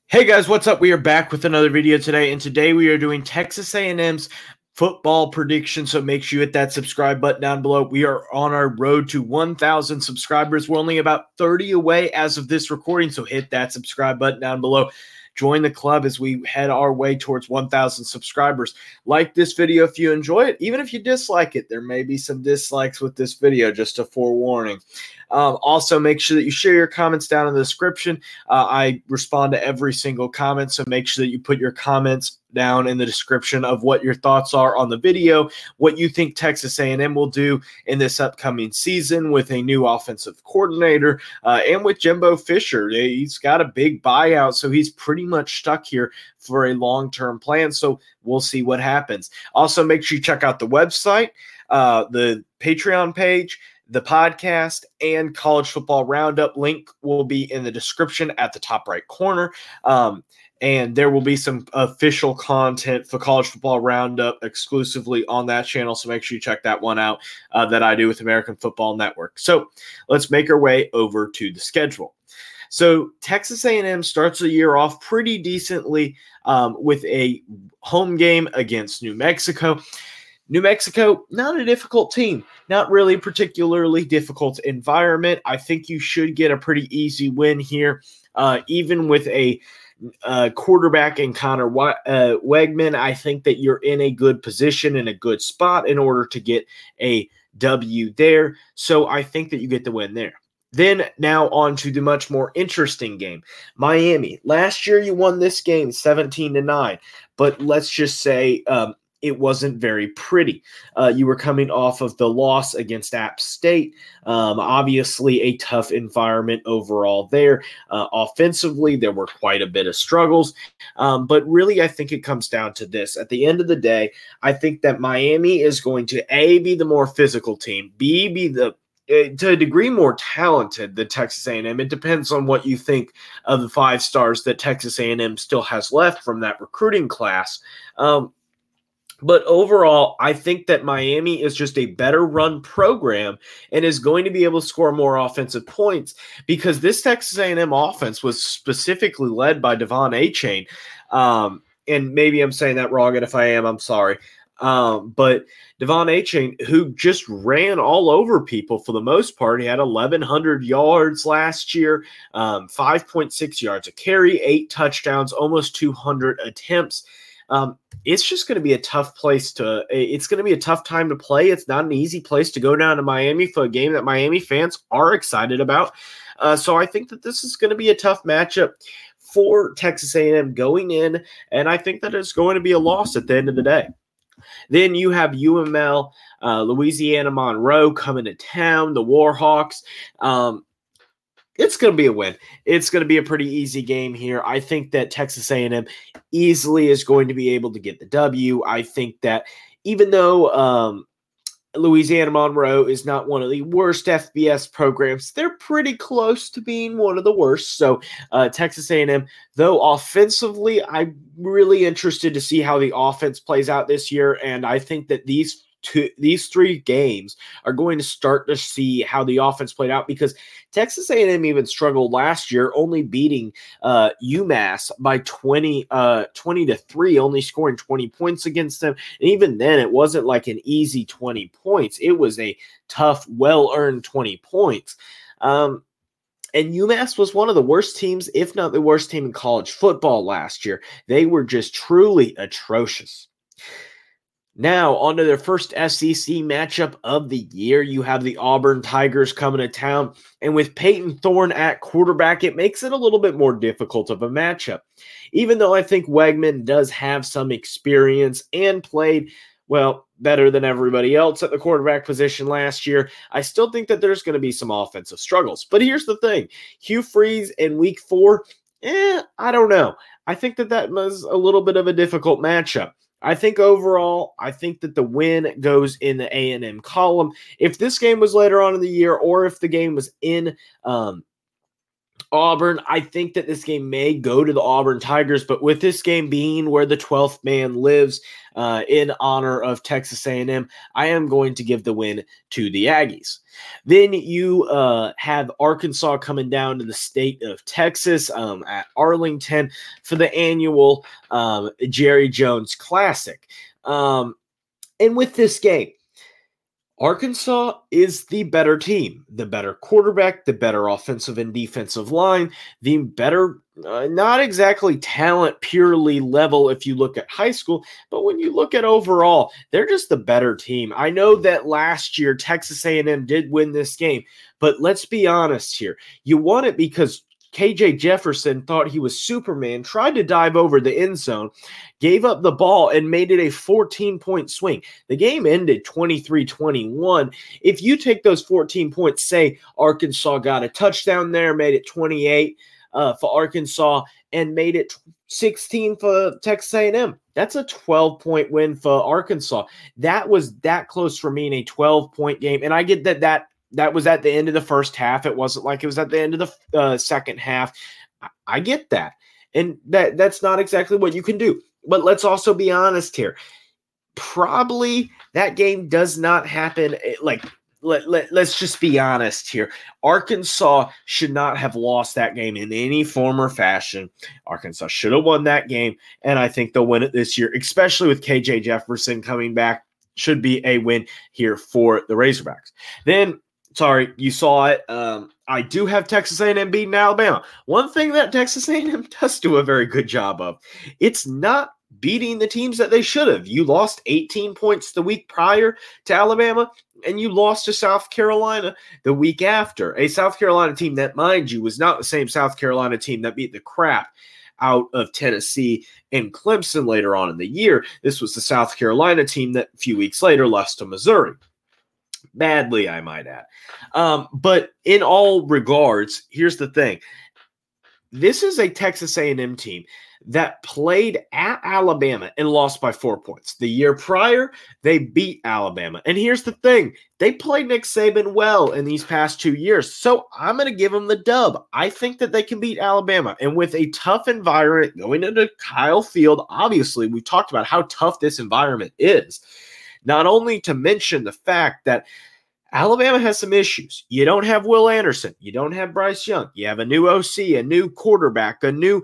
Hey guys, what's up? We are back with another video today, and today we are doing Texas A&M's football prediction. So make sure you hit that subscribe button down below. We are on our road to 1,000 subscribers. We're only about 30 away as of this recording, so hit that subscribe button down below. Join the club as we head our way towards 1,000 subscribers. Like this video if you enjoy it. Even if you dislike it, there may be some dislikes with this video, just a forewarning. Also, make sure that you share your comments down in the description. I respond to every single comment, so make sure that you put your comments down in the description of what your thoughts are on the video, what you think Texas A&M will do in this upcoming season with a new offensive coordinator and with Jimbo Fisher. He's got a big buyout, so he's pretty much stuck here for a long-term plan, so we'll see what happens. Also, make sure you check out the website, the Patreon page, the podcast, and college football roundup. Link will be in the description at the top right corner. And there will be some official content for college football roundup exclusively on that channel. So make sure you check that one out that I do with American Football Network. So let's make our way over to the schedule. So Texas A&M starts the year off pretty decently with a home game against New Mexico. New Mexico, not a difficult team, not really particularly difficult environment. I think you should get a pretty easy win here, even with a quarterback in Connor Wegman. I think that you're in a good position, in a good spot in order to get a W there. So I think that you get the win there. Then now on to the much more interesting game. Miami. Last year you won this game 17-9, but let's just say it wasn't very pretty. You were coming off of the loss against App State. Obviously, a tough environment overall there. Offensively, there were quite a bit of struggles. But really, I think it comes down to this. At the end of the day, I think that Miami is going to, A, be the more physical team, B, be the to a degree more talented than Texas A&M. It depends on what you think of the 5 stars that Texas A&M still has left from that recruiting class. But overall, I think that Miami is just a better run program and is going to be able to score more offensive points because this Texas A&M offense was specifically led by Devon Achane. And maybe I'm saying that wrong, and if I am, I'm sorry. But Devon Achane, who just ran all over people for the most part, he had 1,100 yards last year, 5.6 yards a carry, 8 touchdowns, almost 200 attempts. It's just going to be a tough place it's going to be a tough time to play. It's not an easy place to go down to Miami for a game that Miami fans are excited about. So I think that this is going to be a tough matchup for Texas A&M going in, and I think that it's going to be a loss at the end of the day. Then you have UML, Louisiana Monroe coming to town, the Warhawks. It's going to be a win. It's going to be a pretty easy game here. I think that Texas A&M easily is going to be able to get the W. I think that even though Louisiana Monroe is not one of the worst FBS programs, they're pretty close to being one of the worst. So Texas A&M, though offensively, I'm really interested to see how the offense plays out this year, and I think that these 3 games are going to start to see how the offense played out because Texas A&M even struggled last year, only beating UMass by 20-3, only scoring 20 points against them. And even then, it wasn't like an easy 20 points. It was a tough, well-earned 20 points. And UMass was one of the worst teams, if not the worst team in college football last year. They were just truly atrocious. Now, on to their first SEC matchup of the year. You have the Auburn Tigers coming to town, and with Peyton Thorne at quarterback, it makes it a little bit more difficult of a matchup. Even though I think Wegman does have some experience and played, well, better than everybody else at the quarterback position last year, I still think that there's going to be some offensive struggles. But here's the thing. Hugh Freeze in week 4, I don't know. I think that was a little bit of a difficult matchup. I think overall, I think that the win goes in the A&M column. If this game was later on in the year or if the game was in Auburn, I think that this game may go to the Auburn Tigers, but with this game being where the 12th man lives in honor of Texas A&M, I am going to give the win to the Aggies. Then you have Arkansas coming down to the state of Texas at Arlington for the annual Jerry Jones Classic. And with this game, Arkansas is the better team, the better quarterback, the better offensive and defensive line, the better, not exactly talent purely level if you look at high school, but when you look at overall, they're just the better team. I know that last year Texas A&M did win this game, but let's be honest here. You won it because KJ Jefferson thought he was Superman, tried to dive over the end zone, gave up the ball, and made it a 14-point swing. The game ended 23-21. If you take those 14 points, say Arkansas got a touchdown there, made it 28 for Arkansas, and made it 16 for Texas A&M. That's a 12-point win for Arkansas. That was that close for me in a 12-point game, and I get that was at the end of the first half. It wasn't like it was at the end of the second half. I get that. And that's not exactly what you can do. But let's also be honest here. Probably that game does not happen. Let's just be honest here. Arkansas should not have lost that game in any form or fashion. Arkansas should have won that game, and I think they'll win it this year, especially with KJ Jefferson coming back. Should be a win here for the Razorbacks. Then, sorry, you saw it. I do have Texas A&M beating Alabama. One thing that Texas A&M does do a very good job of, it's not beating the teams that they should have. You lost 18 points the week prior to Alabama, and you lost to South Carolina the week after. A South Carolina team that, mind you, was not the same South Carolina team that beat the crap out of Tennessee and Clemson later on in the year. This was the South Carolina team that a few weeks later lost to Missouri. Badly, I might add. But in all regards, here's the thing. This is a Texas A&M team that played at Alabama and lost by 4 points. The year prior, they beat Alabama. And here's the thing. They played Nick Saban well in these past 2 years. So I'm going to give them the dub. I think that they can beat Alabama. And with a tough environment going into Kyle Field, obviously, we've talked about how tough this environment is. Not only to mention the fact that Alabama has some issues. You don't have Will Anderson. You don't have Bryce Young. You have a new OC, a new quarterback, some new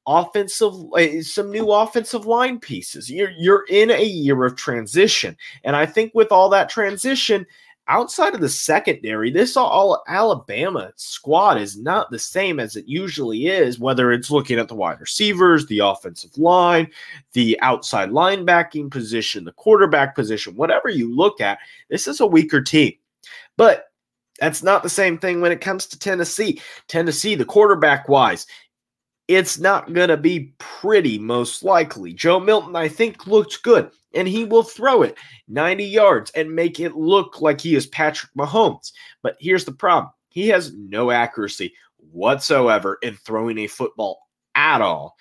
offensive line pieces. You're in a year of transition. And I think with all that transition, outside of the secondary, this all Alabama squad is not the same as it usually is, whether it's looking at the wide receivers, the offensive line, the outside linebacking position, the quarterback position, whatever you look at, this is a weaker team. But that's not the same thing when it comes to Tennessee. Tennessee, the quarterback-wise, it's not going to be pretty, most likely. Joe Milton, I think, looked good, and he will throw it 90 yards and make it look like he is Patrick Mahomes. But here's the problem. He has no accuracy whatsoever in throwing a football at all.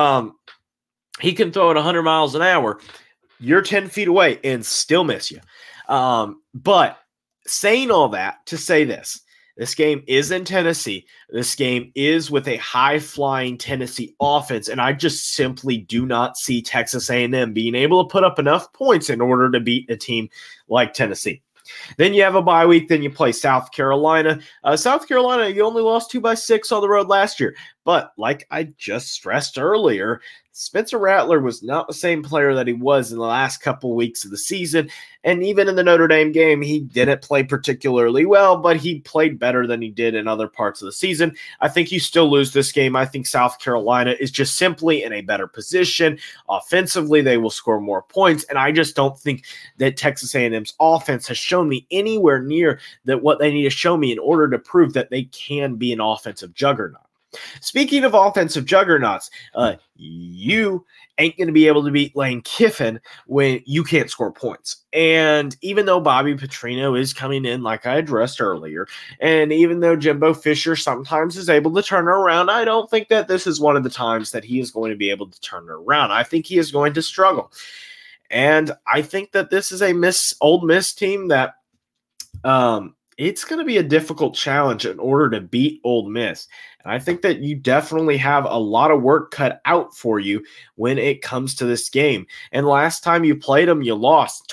He can throw it 100 miles an hour. You're 10 feet away and still miss you. But saying all that to say this game is in Tennessee. This game is with a high-flying Tennessee offense, and I just simply do not see Texas A&M being able to put up enough points in order to beat a team like Tennessee. Then you have a bye week. Then you play South Carolina. South Carolina, you only lost 2-6 on the road last year. But like I just stressed earlier, Spencer Rattler was not the same player that he was in the last couple weeks of the season. And even in the Notre Dame game, he didn't play particularly well, but he played better than he did in other parts of the season. I think you still lose this game. I think South Carolina is just simply in a better position. Offensively, they will score more points. And I just don't think that Texas A&M's offense has shown me anywhere near that what they need to show me in order to prove that they can be an offensive juggernaut. Speaking of offensive juggernauts, you ain't going to be able to beat Lane Kiffin when you can't score points. And even though Bobby Petrino is coming in, like I addressed earlier, and even though Jimbo Fisher sometimes is able to turn it around, I don't think that this is one of the times that he is going to be able to turn it around. I think he is going to struggle. And I think that this is a Ole Miss team that it's going to be a difficult challenge in order to beat Ole Miss. And I think that you definitely have a lot of work cut out for you when it comes to this game. And last time you played them, you lost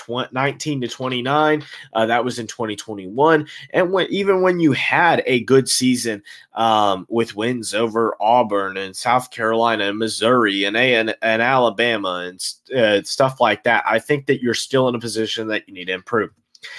19-29. That was in 2021. And even when you had a good season with wins over Auburn and South Carolina and Missouri and Alabama and stuff like that, I think that you're still in a position that you need to improve.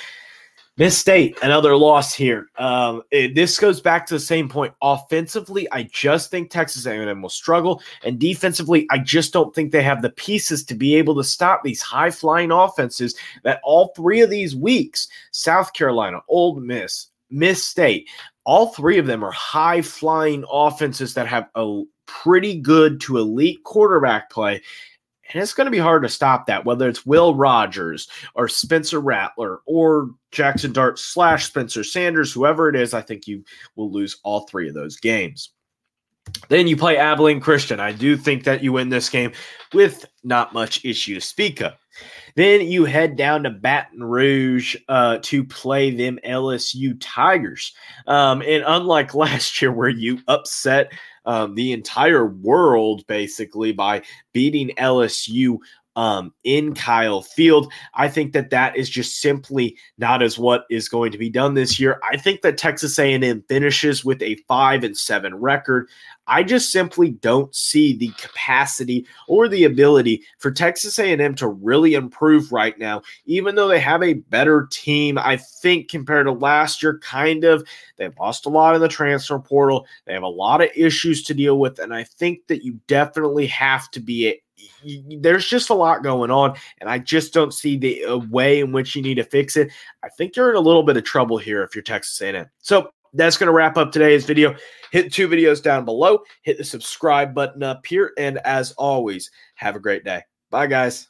Miss State, another loss here. This goes back to the same point. Offensively, I just think Texas A&M will struggle, and defensively, I just don't think they have the pieces to be able to stop these high-flying offenses that all three of these weeks, South Carolina, Ole Miss, Miss State, all three of them are high-flying offenses that have a pretty good to elite quarterback play. And it's going to be hard to stop that, whether it's Will Rogers or Spencer Rattler or Jackson Dart / Spencer Sanders, whoever it is. I think you will lose all three of those games. Then you play Abilene Christian. I do think that you win this game with not much issue to speak of. Then you head down to Baton Rouge to play them LSU Tigers. And unlike last year where you upset the entire world basically by beating LSU in Kyle Field, I think that is just simply not as what is going to be done this year. I think that Texas A&M finishes with a 5-7 record. I just simply don't see the capacity or the ability for Texas A&M to really improve right now, even though they have a better team, I think, compared to last year, kind of. They've lost a lot in the transfer portal. They have a lot of issues to deal with, and I think that you definitely have to be there's just a lot going on, and I just don't see the way in which you need to fix it. I think you're in a little bit of trouble here if you're Texas A&M. So that's going to wrap up today's video. Hit 2 videos down below. Hit the subscribe button up here. And as always, have a great day. Bye, guys.